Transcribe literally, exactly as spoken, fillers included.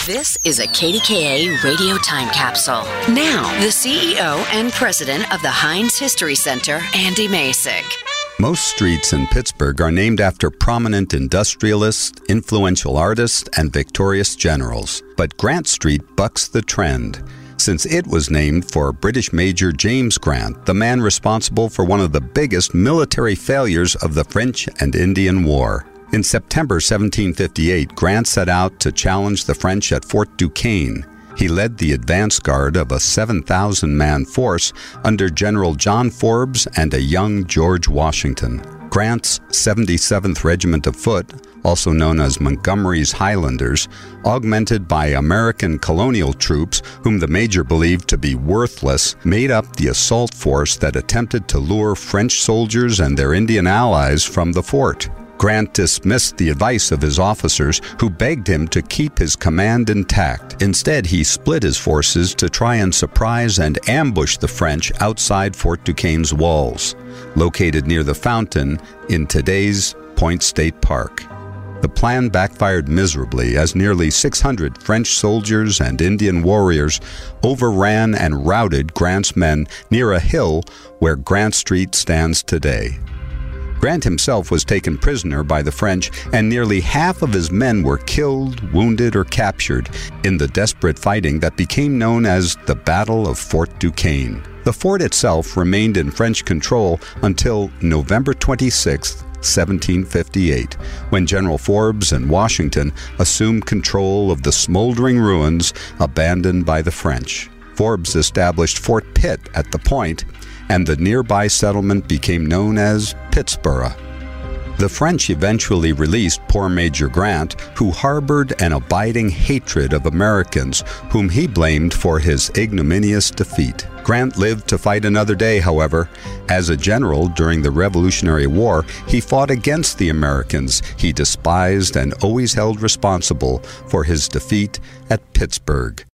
This is a K D K A radio time capsule. Now, the C E O and president of the Heinz History Center, Andy Masek. Most streets in Pittsburgh are named after prominent industrialists, influential artists, and victorious generals. But Grant Street bucks the trend, since it was named for British Major James Grant, the man responsible for one of the biggest military failures of the French and Indian War. In September seventeen fifty-eight, Grant set out to challenge the French at Fort Duquesne. He led the advance guard of a seven thousand man force under General John Forbes and a young George Washington. Grant's seventy-seventh Regiment of Foot, also known as Montgomery's Highlanders, augmented by American colonial troops whom the major believed to be worthless, made up the assault force that attempted to lure French soldiers and their Indian allies from the fort. Grant dismissed the advice of his officers, who begged him to keep his command intact. Instead, he split his forces to try and surprise and ambush the French outside Fort Duquesne's walls, located near the fountain in today's Point State Park. The plan backfired miserably, as nearly six hundred French soldiers and Indian warriors overran and routed Grant's men near a hill where Grant Street stands today. Grant himself was taken prisoner by the French, and nearly half of his men were killed, wounded, or captured in the desperate fighting that became known as the Battle of Fort Duquesne. The fort itself remained in French control until November twenty-sixth, seventeen fifty-eight, when General Forbes and Washington assumed control of the smoldering ruins abandoned by the French. Forbes established Fort Pitt at the point, and the nearby settlement became known as Pittsburgh. The French eventually released poor Major Grant, who harbored an abiding hatred of Americans, whom he blamed for his ignominious defeat. Grant lived to fight another day, however. As a general during the Revolutionary War, he fought against the Americans he despised and always held responsible for his defeat at Pittsburgh.